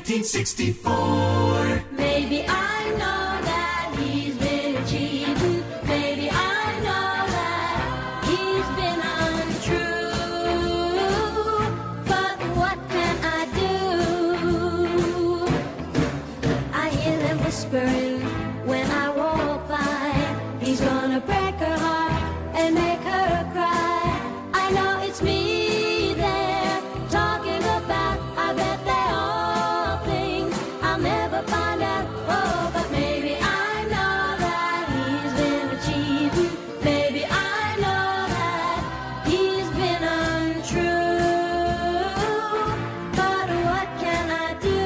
1964. Maybe I know that he's been cheating. Maybe I know that he's been untrue. But what can I do? I hear them whispering when I walk by. He's gonna break her heart and make her cry. I know it's me they're talking about. I bet they all think I'll never find out. Oh, but maybe I know that he's been cheating. Maybe I know that he's been untrue. But what can I do?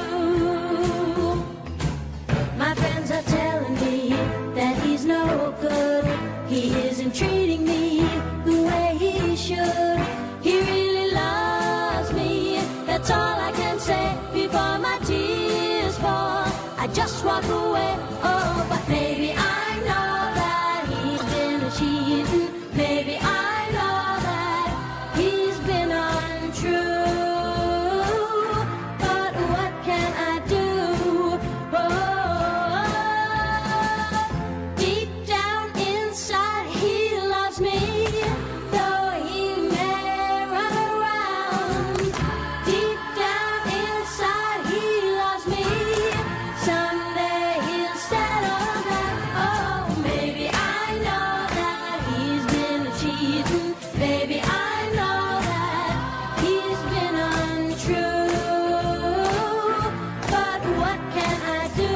My friends are telling me that he's no good. He isn't treating me the way he should. He really loves me. That's all I can say before my tears fall. I just walk away. Oh, but maybe I know that he's been cheating. Maybe I know that he's been untrue. But what can I do? Oh, deep down inside he loves me, though he may run around. Deep down inside he loves me. Someday he'll settle down. Oh, maybe I know that he's been cheating. Maybe I know that he's been untrue. But what can I do?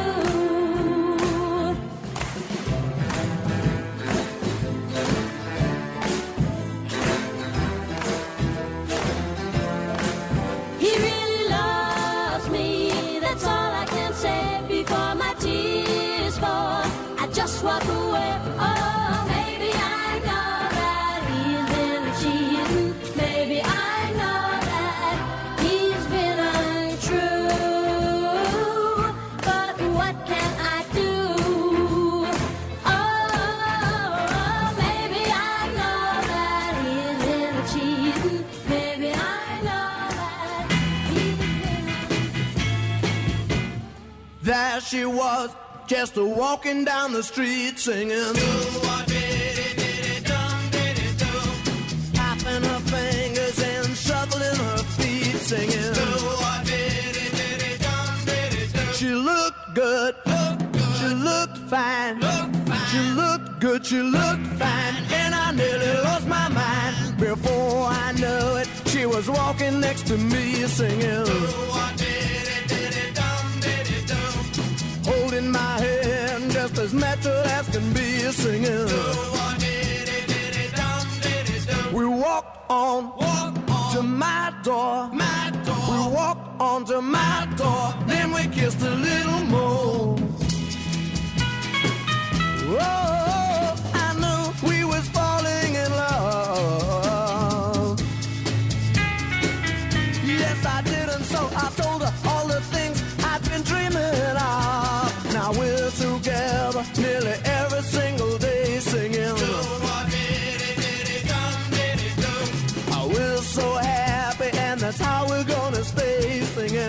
He really loves me. That's all I can say before my tears fall. I just walk away. Oh, maybe I know that he's been cheating. Maybe I know that he's been untrue. But what can I do? Oh, maybe I know that he's been cheating. Maybe I know that he's been. There she was, just walking down the street singing. Tapping her fingers and shuffling her feet singing. She looked good, she looked fine, she looked good, she looked fine, and I nearly lost my mind. Before I knew it, she was walking next to me singing. Holding my hand just as natural as can be singing. We walked on to my door. We walked on to my door. Then we kissed a little more. Oh, I knew we was falling in love. Yes, I did, and so I told her all the things I've been dreaming of. Now we're together nearly every single day singing. Oh, we're so happy, and that's how we're gonna stay singing.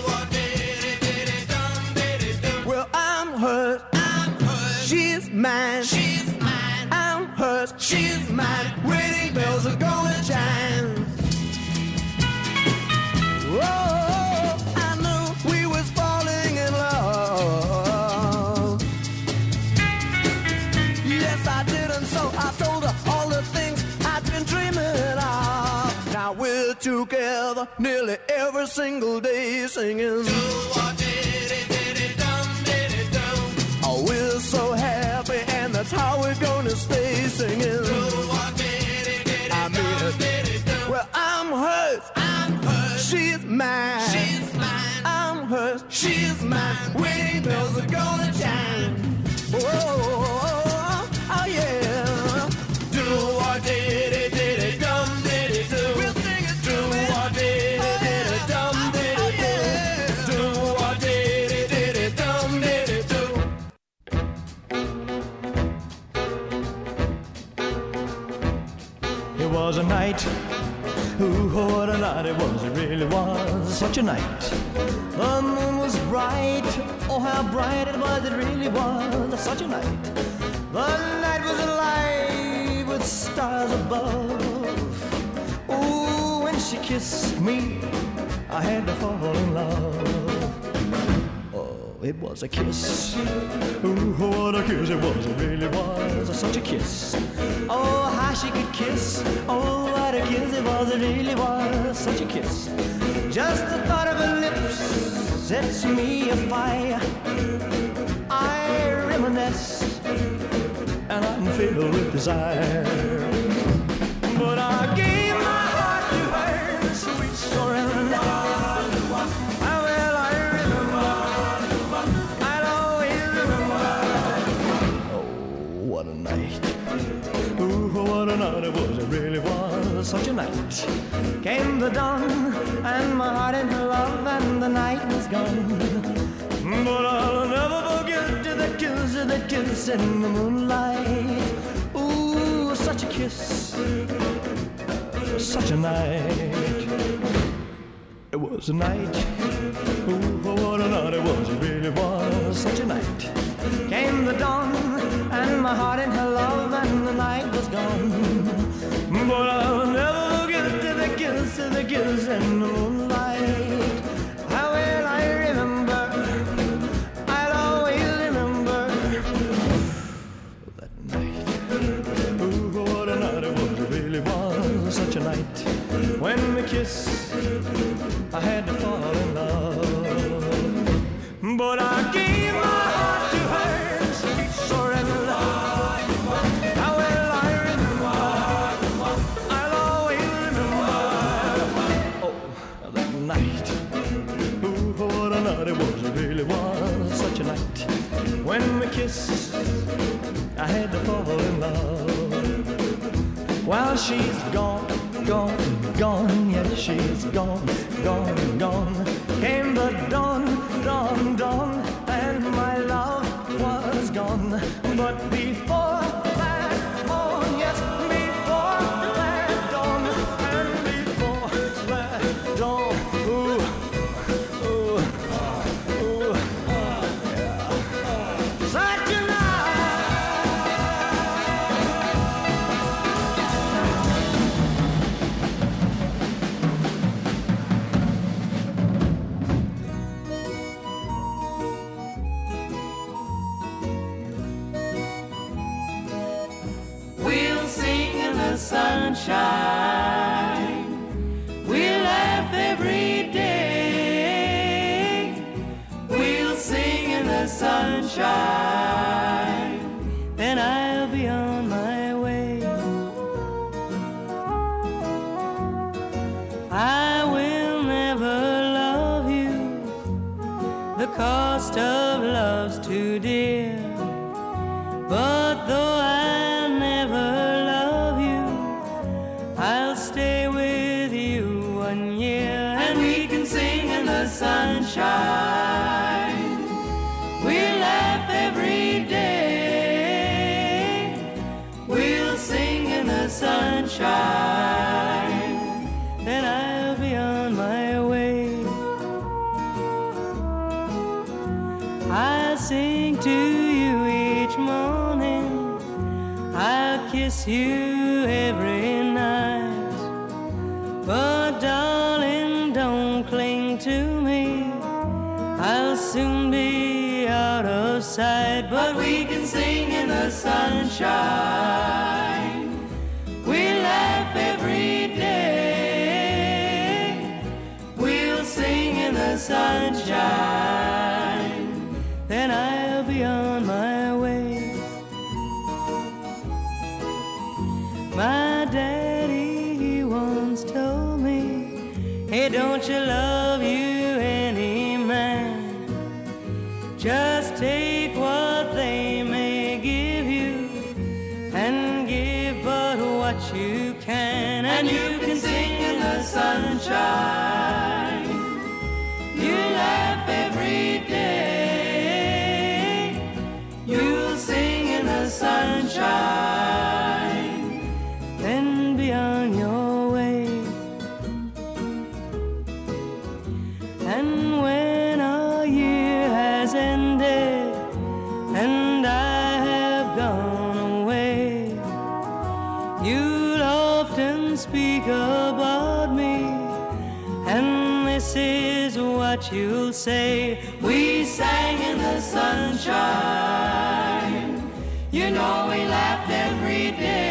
Well, I'm hers, she's mine. I'm hers, she's mine. Wedding bells are gonna chime. Whoa, I knew we was falling in love. Yes, I did, and so I told her all the things I've been dreaming of. Now we're together nearly every single day singing. Oh, we're so happy, and that's how we're gonna stay singing. I mean it. Well, I'm hers, she's mine. I'm hers, she's mine. Wedding bells are gonna chime. Oh, oh yeah. Do or did it, dum did it do. We'll sing it. Do or did it, dum did it do. Do or did it, dum did it do. It was a night, ooh, what a night it was, it really was such a night. The how bright it was, it really was such a night. The night was alive with stars above. Oh, when she kissed me, I had to fall in love. Oh, it was a kiss. Ooh, what a kiss it was, it really was such a kiss. Oh, how she could kiss. Oh, what a kiss it was, it really was such a kiss. Just the thought of her lips sets me afire. I reminisce and I'm filled with desire. But I gave my heart to her, sweet surrender. How well I remember, I'll always remember. Oh, what a night. Ooh, what a night it was, it really was such a night. Came the dawn, and my heart in her love, and the night was gone. But I'll never forget that kiss in the moonlight. Ooh, such a kiss, such a night. It was a night. Ooh, what a night it was, it really was such a night. Came the dawn, and my heart in her love, and the night was gone. But I'll never forget the kiss in the moonlight. How well I remember, I'll always remember that night. Ooh, what a night it was, it really was such a night. When we kissed, I had to fall in love. But I gave my heart to her, sweet surrender. How well I remember, I'll always remember. Oh, that night. Ooh, what a night it was, it really was such a night. When we kissed, I had to fall in love. While she's gone, gone, gone, yeah, she's gone, gone, gone. Came the dawn, dawn, dawn, and my love was gone. But before that dawn, yes, before that dawn, and before that dawn, ooh, ooh, ooh, yeah, such a night. We'll sing in the sunshine. We'll laugh every day. We'll sing in the sunshine. Then I'll be on my way. I will never love you. The cost of love's too dear. But though I never love you, I'll stay with you 1 year, and we can sing in the sunshine. We'll laugh every day. We'll sing in the sunshine. Then I'll be on my way. I sing to you each morning. I'll kiss you every night. But darling, don't cling to me. I'll soon be out of sight. But we can sing in the sunshine. We'll laugh every day. We'll sing in the sunshine. Then I'll be on my way. My daddy, he once told me, hey, don't you love you any man? Just take what they may give you and give but what you can. And you can sing in the sunshine. You laugh every day. You'll sing in the sunshine. Then be on your way. And when our year has ended, what you'll say. We sang in the sunshine. You know we laughed every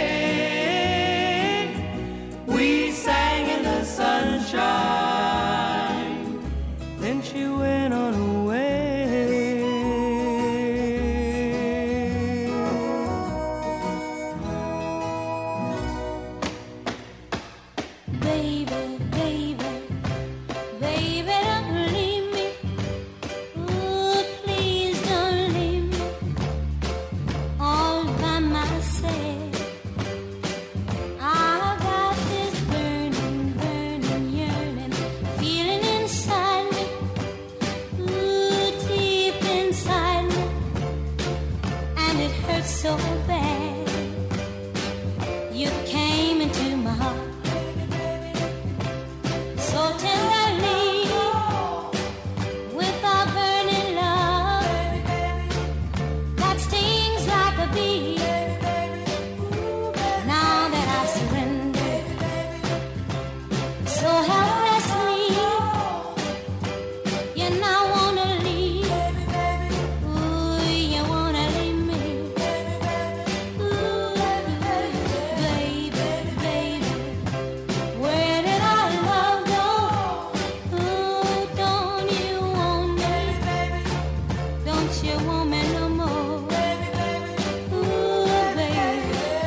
day. We sang in the sunshine. Then she went on her way. Baby, baby, baby, don't leave me. Ooh, please don't leave me all by myself. I've got this burning, burning yearning feeling inside me. Ooh, deep inside me, and it hurts so bad. You came into my heart so tenderly, with our burning love that stings like a bee. Now that I've surrendered so helplessly, you now wanna leave. Ooh, you wanna leave me. Ooh, baby, baby, where did our love go? Ooh, don't you want me? Don't you want me no more? Ooh, baby.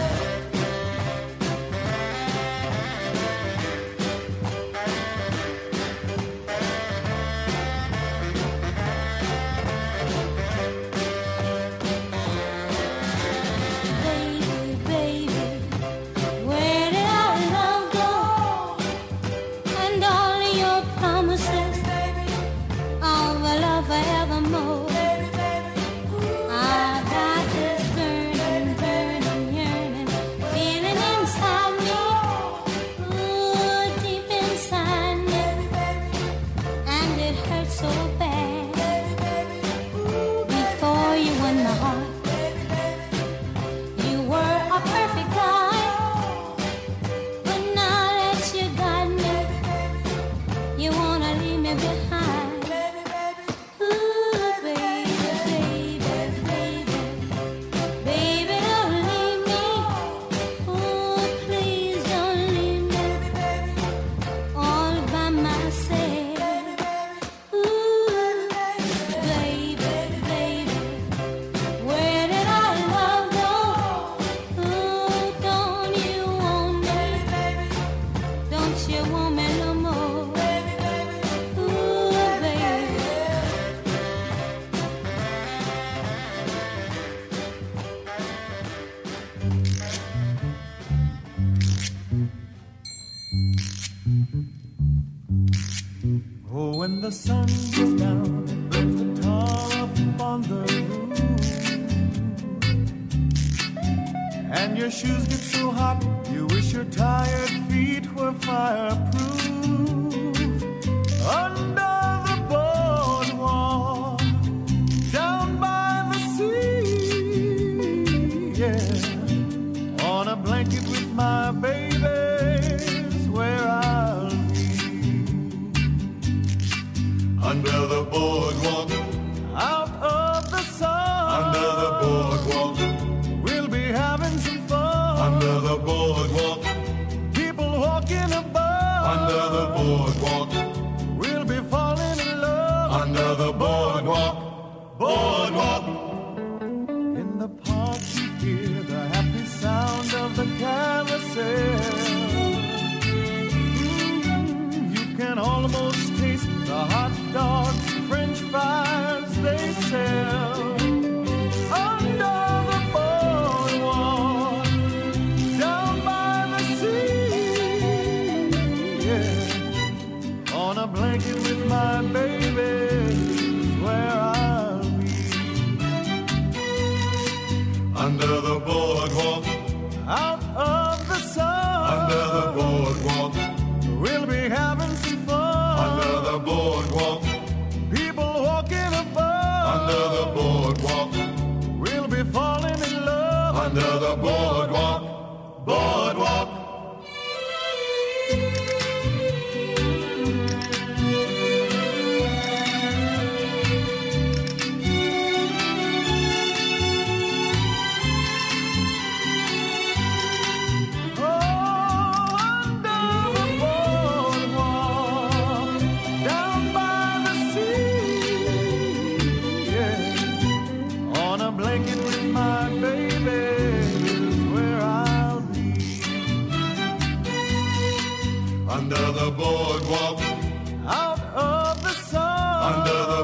Baby, baby, where did our love go? And all your promises of a love forevermore. I've got this burning, burning yearning feeling inside me. Ooh, deep inside me, and it hurts so bad. Before you won my heart, you were a perfect guy, but now that you got me, you wanna leave me behind. Ooh, baby, baby, baby, baby, don't leave me. Ooh, please don't leave me all by myself. Ooh, baby, baby, where did our love go? Ooh, don't you want me? Don't you want me no more? Ooh, baby. Oh, when the sun goes down and burns the tar up on the roof, and your shoes get so hot, you wish your tired feet were fireproof. Under the boardwalk, down by the sea, yeah, on a blanket with my baby's where I'll be. Under the boardwalk, Out of the sun, under the boardwalk, we'll be having some fun. under the boardwalk, People walking above, under the boardwalk, we'll be falling in love. under the boardwalk, boardwalk. In the park you hear the happy sound of the carousel. You can almost taste the hot dogs, French fries they sell. Under the boardwalk, down by the sea, yeah, on a blanket with my baby is where I'll be. Under the boardwalk, Out of the sun, under the boardwalk, we'll be having some fun. under the boardwalk, People walking above, under the boardwalk, we'll be falling in love. under the boardwalk, boardwalk.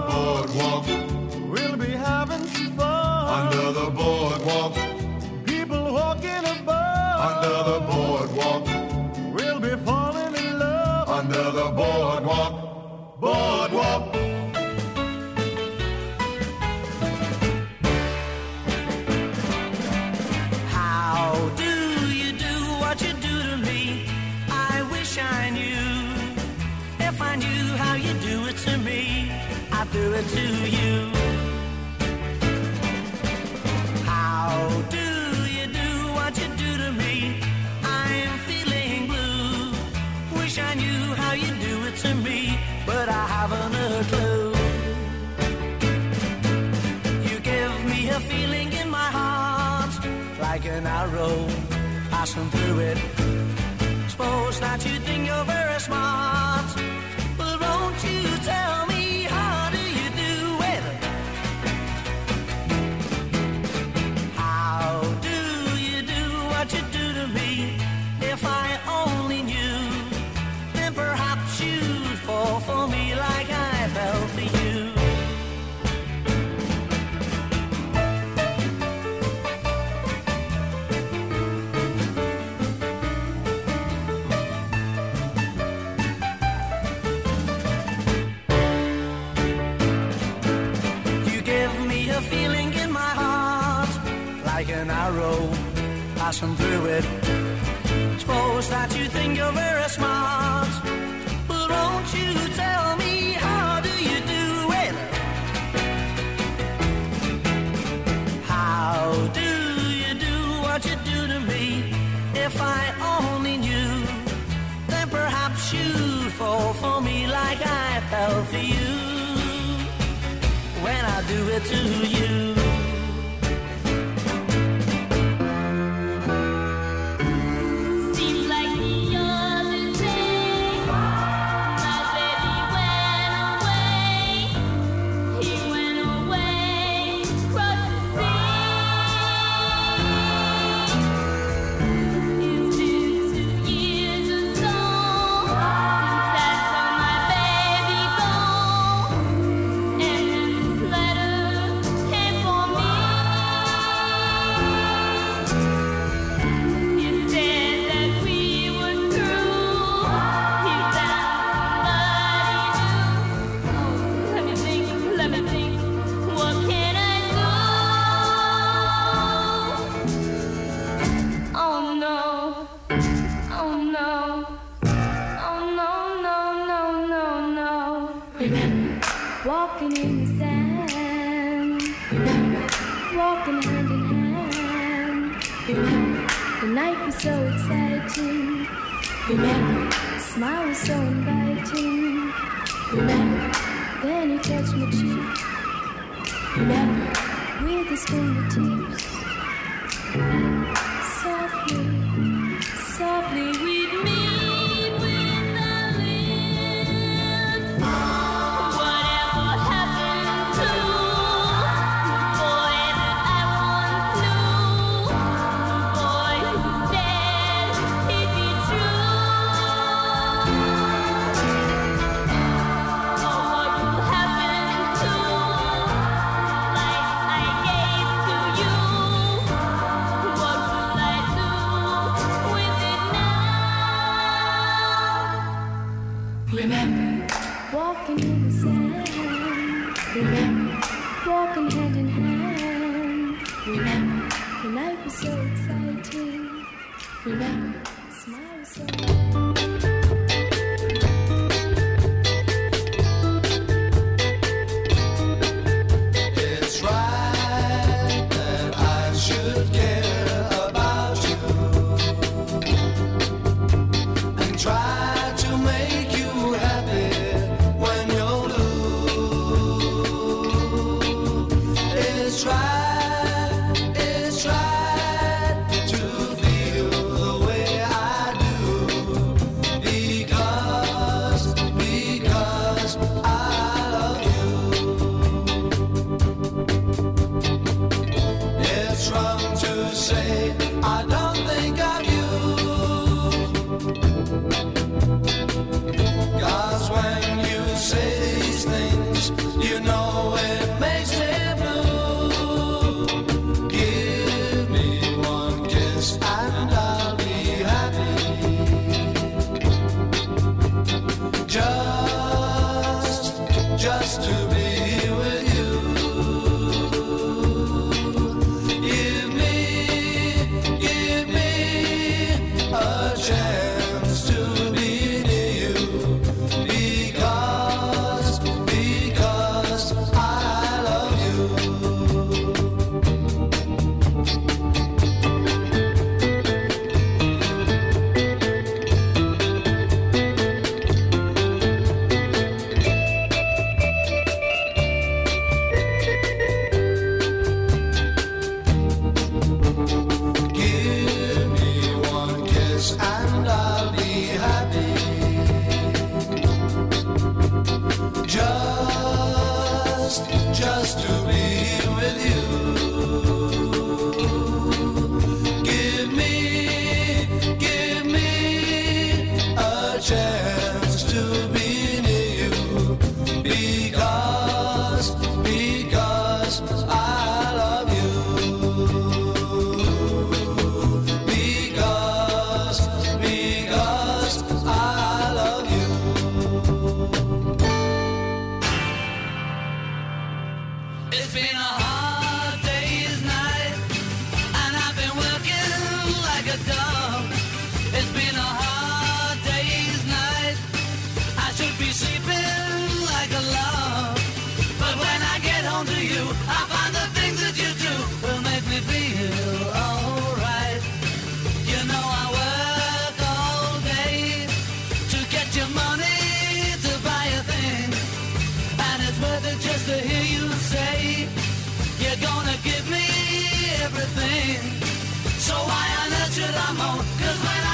boardwalk. We'll be having some fun. Under the boardwalk. People walking above. Under the boardwalk. We'll be falling in love. Under the boardwalk. Boardwalk. How do you do what you do to me? I wish I knew. If I knew how you do it to me, I'd do it to you. How do you do what you do to me? I'm feeling blue. Wish I knew how you do it to me, but I haven't a clue. You give me a feeling in my heart, like an arrow passing through it. Suppose that you think you're very smart, but won't you tell me how do you do it? How do you do what you do to me? If I only knew, then perhaps you'd fall for me like I fell for you. Feeling in my heart, like an arrow passing through it. Suppose that you think you're very smart, but won't you tell me how do you do it? How do you do what you do to me? If I only knew, then perhaps you'd fall for me like I fell for you. When I do it to you. Seems like the other day, my baby went away. He went away across the sea. It's been 2 years or so since I saw my baby go. And letter came for me. It said that we were through. He found somebody new. Let me think. What can I do? Oh no. Oh no. Oh no, no, no, no, no. Remember walking in the sand. Remember walking hand in hand. Remember the night was so exciting. Remember the smile was so inviting. Remember then he touched my cheek. Remember with his fingertips. Softly, softly we'd meet with the lips. Whatever happened to the boy that I once knew? The boy who said he'd be true. Oh, what will happen to life I gave to you? What will I do with it now? Remember walking in the sand. Remember walking hand in hand. Remember the night was so exciting. Remember the smile was so. It's right that I should care about you and try to make you happy when you're blue. It's right to feel the way just to be with you. Give me a chance to be near you, because I love you. Because I love you. It's been a hard day's night, and I've been working like a dog. It's been a hard day's night. I should be sleeping like a log. But when I get home to you, I find the things that you do will make me feel alright. You know I work all day to get your money to buy a thing, and it's worth it just to hear you say you're gonna give me everything. So why on earth should I moan? 'Cause when